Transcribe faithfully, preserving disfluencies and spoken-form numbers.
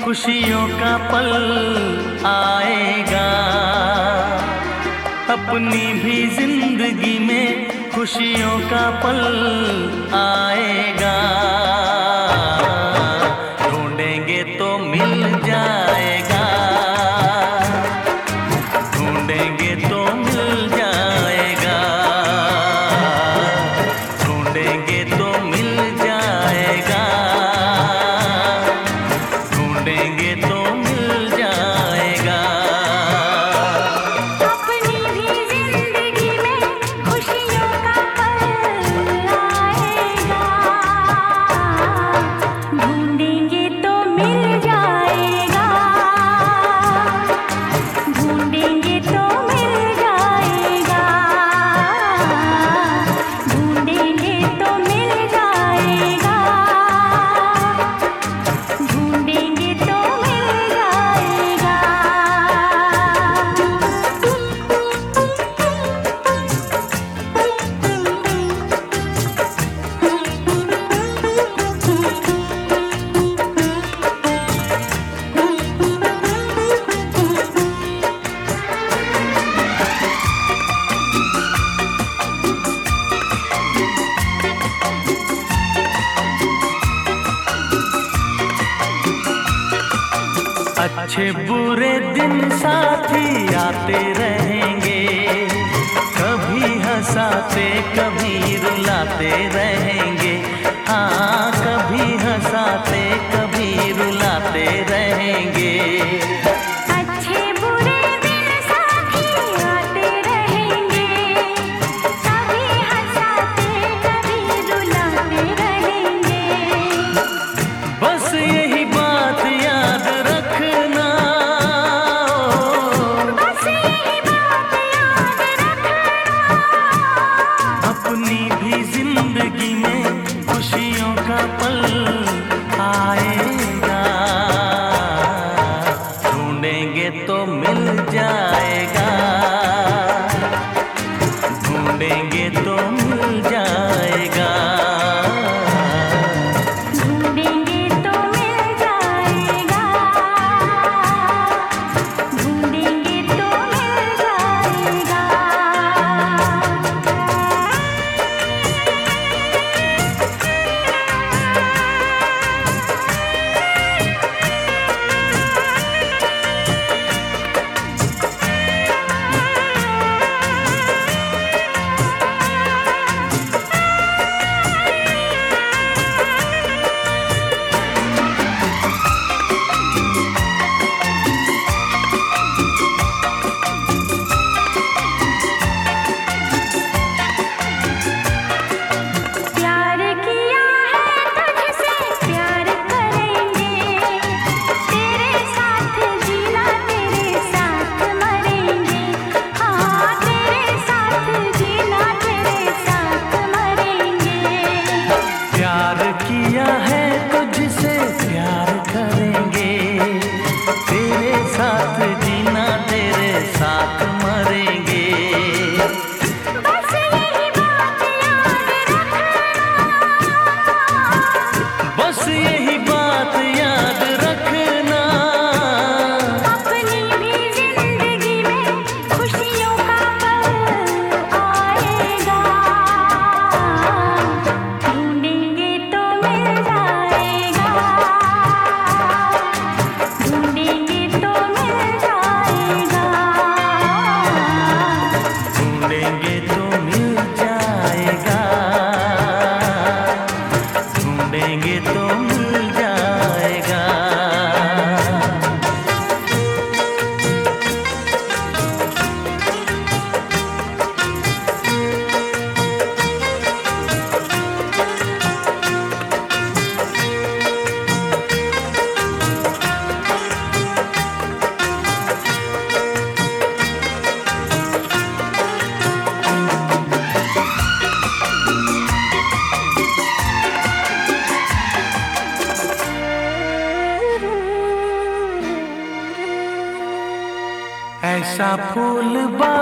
खुशियों का पल आएगा। अपनी भी जिंदगी में खुशियों का पल आएगा। ढूंढेंगे तो मिल जाएगा, ढूंढेंगे तो मिल जाएगा, ढूंढेंगे तो मिल जाएगा, ढूंढेंगे तो मिल जाएगा। अपनी भी जिंदगी में खुशियों का पल आएगा। ढूंढेंगे तो मिल जाएगा, ढूंढेंगे तो मिल जाएगा, ढूंढेंगे तो मिल जाएगा, ढूंढेंगे तो मिल जाएगा। अच्छे बुरे दिन साथी आते रहेंगे, कभी हंसाते कभी रुलाते रहेंगे। हाँ, कभी हंसाते कभी रुलाते रहेंगे। अच्छे बुरे दिन साथी आते रहेंगे, कभी हंसाते कभी रुलाते रहेंगे। बस यही बात याद रखना, बस यही बात याद रखना। अपनी भी जिंदगी में खुशियों का पल आएगा। ढूंढेंगे तो मिल जाएगा, ढूंढेंगे तो मिल जाएगा, ढूंढेंगे तो मिल जाएगा, ढूंढेंगे तो मिल जाएगा। प्यार किया है तुझसे प्यार करेंगे, तेरे साथ जीना तेरे साथ मरेंगे। हाँ, तेरे साथ जीना तेरे साथ मरेंगे। प्यार किया है तुझसे प्यार करेंगे, तेरे साथ जीना तेरे साथ मरेंगे। बस यही बात याद रखना, बस यही बात याद रखना। अपनी भी जिंदगी में खुशियों का पल आएगा। ढूंढेंगे तो मिल जाएगा, ढूंढेंगे तो मिल जाएगा, ढूंढेंगे तो मिल जाएगा, ढूंढेंगे तो मिल जाएगा। ऐसा फूल बा